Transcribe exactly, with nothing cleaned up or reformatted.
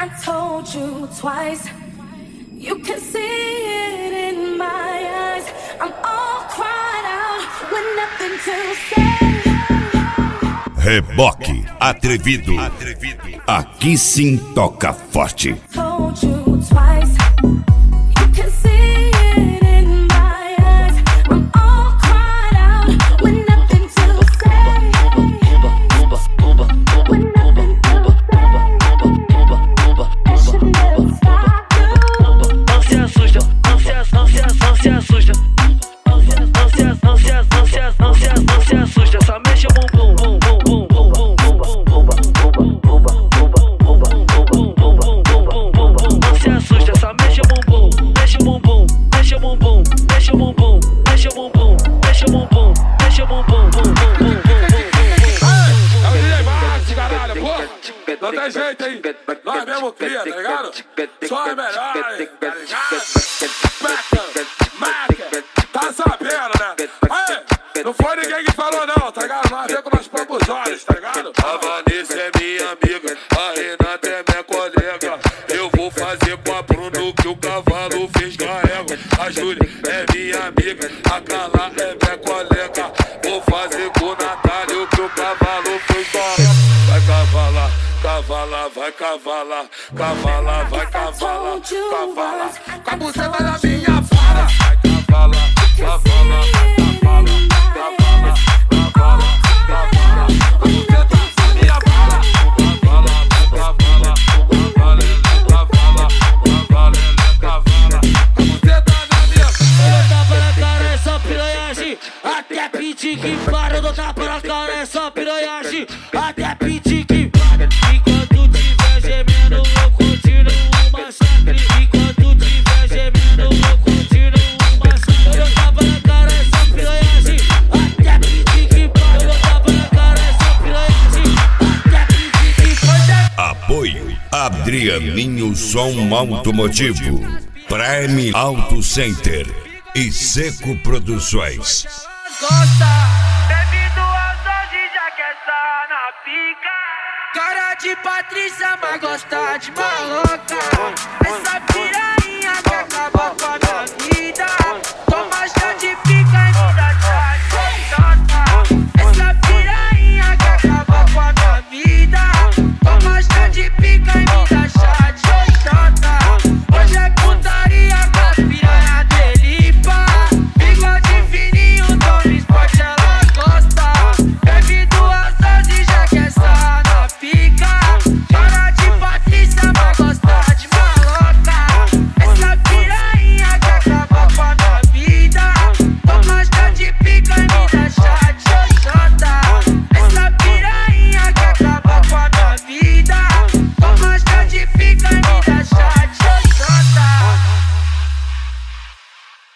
I told you twice. You can see it in my eyes. I'm all cried out with nothing to say. Reboque atrevido. Atrevido. Aqui sim toca forte. Told you twice. You can see it in my eyes. I'm all cried out with nothing to say. With nothing to say. That should never stop you. Não se assusta, não se assusta, não se assusta. Não se assusta, não se assusta, não se assusta, não se assusta, não se assusta. Só mexe o bumbum, bum, bum, bum, bum, bum, bum, bum, bum. Não se assusta, só mexe o bumbum, mexe o bumbum, mexe o bumbum, mexe o bumbum, mexe o bumbum, mexe o bumbum, mexe o bumbum, bum, bum, bum, bum. É o D J Max, caralho, porra. Não tem jeito, hein? Nós mesmo cria, tá ligado? Só é melhor, tá ligado? Maca, maca, tá sabendo, né? Aí, não foi ninguém que falou não, tá ligado? Nós vemos com nós próprios olhos, tá ligado? A Vanessa é minha amiga, a Renata é minha colega. Eu vou fazer com a Bruno que o cavalo fez carrega. A Júlia é minha amiga, a Carla é minha colega. Vou fazer com o Natália que o cavalo fez carrega. Vai cavalar, cavalar, vai cavalar, cavalar, vai cavalar, cavalar. Com a buceta da minha vara. Vai cavalar, cavalar, cavalar, cavalar, cavalar, cavalar. Com a buceta da minha vara. Cavalar, cavalar, cavalar, cavalar, cavalar, cavalar. Com a buceta da minha Eu dou tapa na cara, é só piranhagem. Até pedir que para. Eu dou tapa na cara, é só piranhagem. Até pedir que para. Enquanto tiver gemendo, eu continuo o massacre. Enquanto tiver gemendo, eu continuo o massacre. Eu dou tapa na cara, é só piranhagem. Até pedir que para. Eu dou tapa na cara, é só piranhagem. Até pedir que para. Apoio Adrianinho Som Automotivo, Prime Auto Center e Seco Produções. Gosta, devido aos hoje já quer estar na pica. Cara de Patrícia, mas gosta de maloca.